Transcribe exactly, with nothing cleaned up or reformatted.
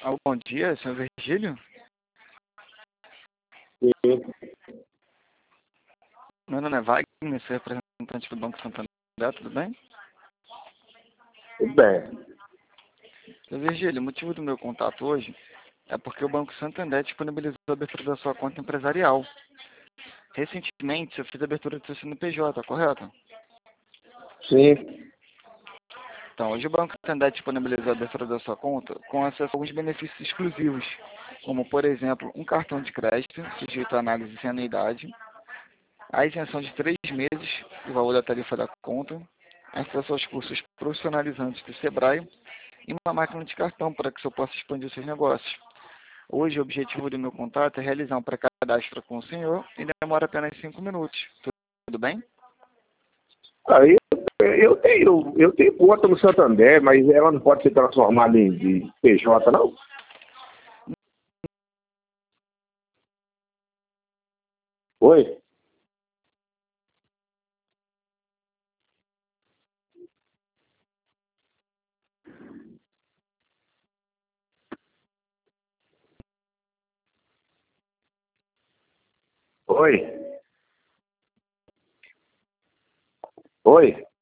Alô, bom dia, senhor Virgílio? Sim. Meu nome é Wagner, sou representante do Banco Santander, tudo bem? Tudo bem. Senhor Virgílio, o motivo do meu contato hoje é porque o Banco Santander disponibilizou a abertura da sua conta empresarial. Recentemente, eu fiz a abertura do seu C N P J, correto? Sim. Então, hoje o Banco Santander disponibilizou a abertura da sua conta com acesso a alguns benefícios exclusivos, como, por exemplo, um cartão de crédito sujeito à análise sem anuidade, a isenção de três meses do valor da tarifa da conta, acesso aos cursos profissionalizantes do Sebrae e uma máquina de cartão para que o senhor possa expandir os seus negócios. Hoje, o objetivo do meu contato é realizar um pré-cadastro com o senhor e demora apenas cinco minutos. Tudo bem? Aí eu tenho, eu tenho conta no Santander, mas ela não pode ser transformada em de P J, não? Oi? Oi? Oi?